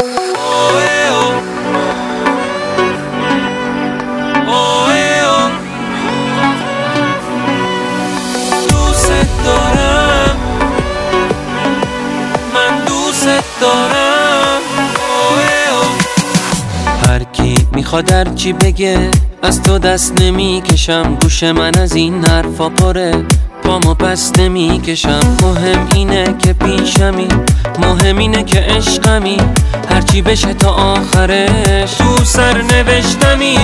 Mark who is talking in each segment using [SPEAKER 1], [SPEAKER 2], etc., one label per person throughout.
[SPEAKER 1] دوست دارم، من دوست دارم. هر کی میخواد هر چی بگه از تو دست نمیکشم، گوش من از این حرفا پره، پامو پس نمیکشم. مهم اینه که پیشمی، مهم اینه که عشقمی، هرچی بشه تا آخرش تو سر نوشتمی.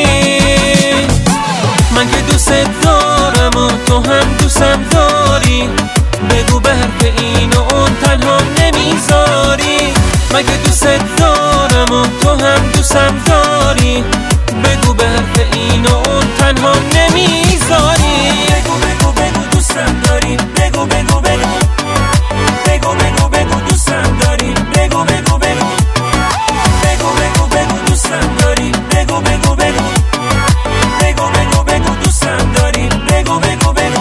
[SPEAKER 1] من که دوست دارم و تو هم دوستم داری، بگو به حرف این و اون تنها نمیذاری. من که دوست دارم و تو هم دوستم داری، بگو به حرف این و اون تنها نمیذاری. بگو بگو بگو دوستم داری، بگو بگو بگو، بگو بگو بگو دوستم داری، بگو بگو بگو، بگو بگو بگو دوستم داری، بگو بگو بگو، بگو بگو بگو دوستم داری، بگو بگو بگو.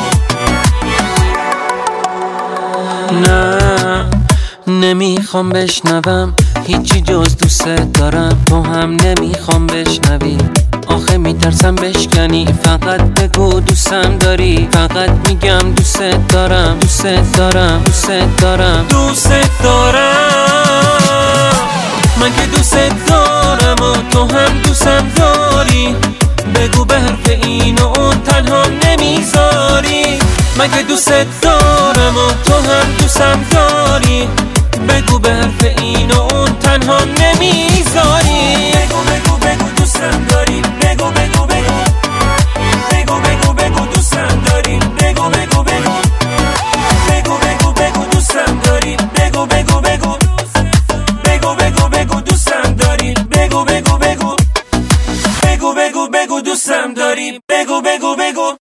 [SPEAKER 1] نه نمیخوام بشنوم هیچی جز دوست دارم، تو هم نمیخوام بشنوی، آخه میترسم بشکنی. فقط بگو دوستم داری، فقط میگم دوست دارم، دوست دارم، دوست دارم، دوست دارم. من که دوست دارم و تو هم دوستم داری، بگو به حرف این و اون تنها نمیذاری. من که دوست دارم و تو هم دوستم داری، بگو به حرف این و اون تنها نمیذاری. بگو بگو بگو دوستم داری، بگو بگو بگو، بگو بگو بگو دوستم داری، بگو بگو بگو، بگو بگو بگو دوستم داری، بگو بگو بگو، بگو بگو بگو دوستم داری، بگو بگو بگو، بگو بگو بگو دوستم داری، بگو بگو بگو.